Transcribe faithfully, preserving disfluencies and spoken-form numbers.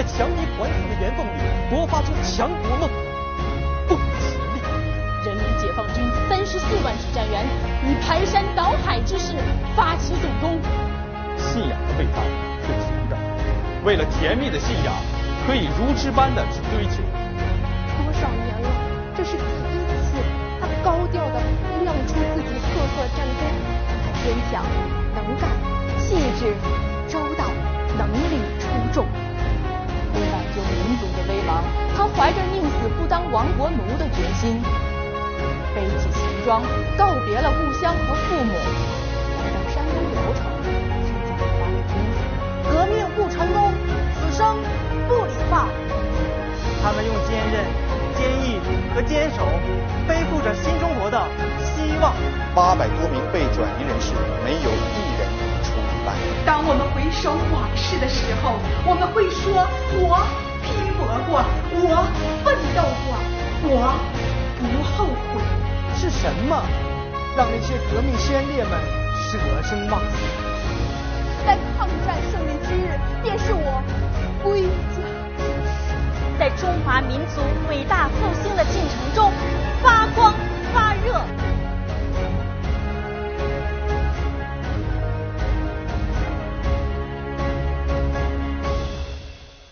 在强敌环伺的岩缝里勃发出强国梦，不可思议。 人民解放军三十四万指战员以排山倒海之势发起总攻。 信仰的味道是甜的，为了甜蜜的信仰，可以如痴般的去追求。 多少年了，这是第一次，他高调的亮出自己赫赫战功。他坚强、能干、气质周到、能力出众。 为挽救民族的危亡，他怀着宁死不当亡国奴的决心，背起行装，告别了故乡和父母，来到山东聊城，参加华北军。 革命不成功，此生不理发。 他们用坚韧、坚毅和坚守，背负着新中国的希望。 八百多名被转移人士，没有一人出一半。 当我们回首往事的时候，我们会说：我拼搏过，我奋斗过，我不后悔。 是什么让那些革命先烈们舍生忘死？ 在抗战胜利之日，便是我归家之时。 在中华民族伟大复兴的进程中，